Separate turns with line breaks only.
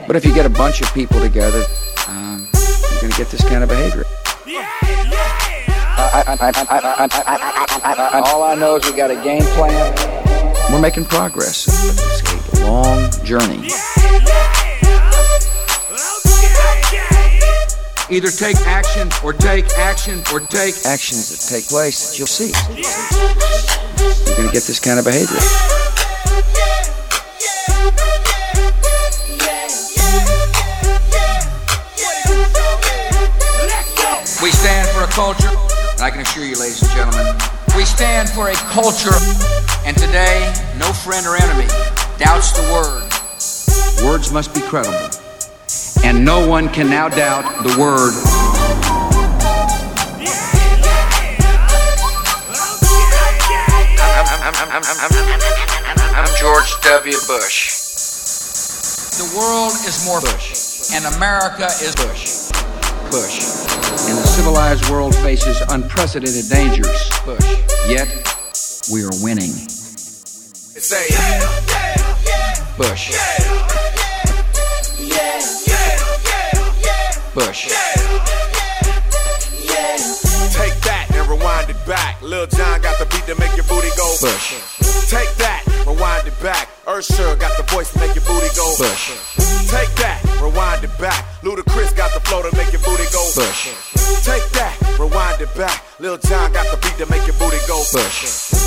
But if you get a bunch of people together, you're going to get this kind of behavior. All I know is we got a game plan. We're making progress. It's a long journey.
Either take action or take action or take
actions that take place that you'll see. You're going to get this kind of behavior.
We stand for a culture, and I can assure you, ladies and gentlemen, we stand for a culture, and today, no friend or enemy doubts the word. Words must be credible, and no one can now doubt the word. I'm George W. Bush. The world is more Bush, and America is Bush. Bush. And the civilized world faces unprecedented dangers. Bush. Yet, we are winning. Say, Bush. Bush.
Take that and rewind it back. Lil Jon got the beat to make your booty go.
Bush.
Take that, rewind it back. Usher got the voice to make your booty go.
Bush.
Take that, rewind it back. Ludacris got the flow to make your booty go.
Bush.
Take that, rewind it back. Lil Jon got the beat to make your booty go.
Bush.